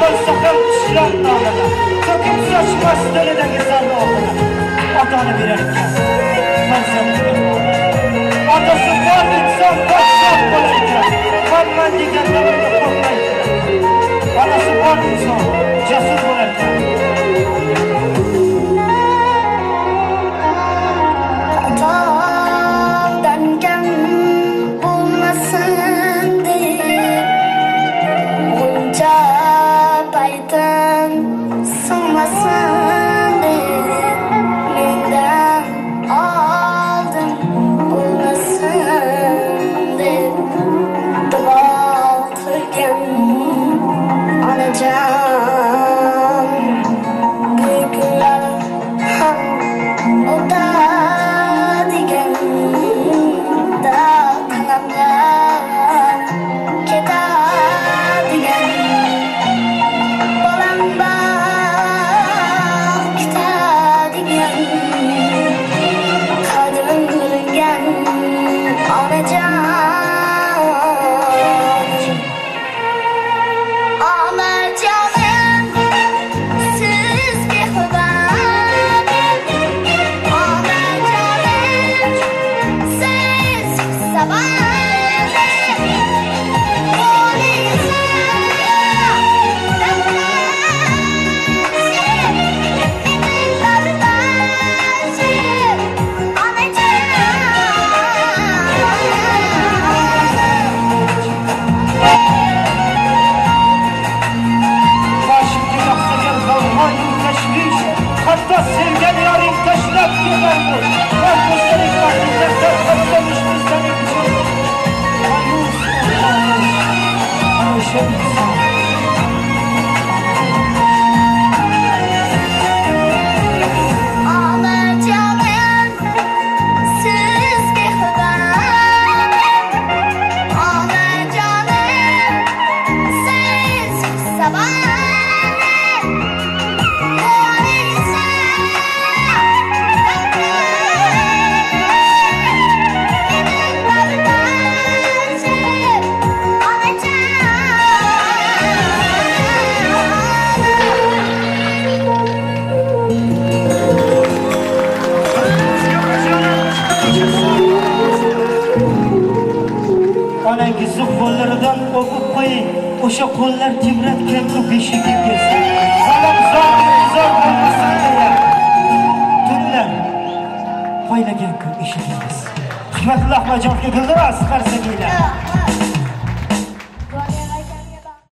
bo'lsa ham ishlar nolada to'kib sochmas dilidagi zarni oldiga otani berar ekan farzandiga otasi bor inson podshoh bo'lar ekan manman degan davrda qo'rqmaydi onasi bor inson jasur bo'lar ekan o'sha qo'llar tebratgan bu beshigingiz salom zor bo'lmasin deya tunlar poylagan kun eshigingiz hikmatullo ahmadjonovga guldiroz qarsakiylar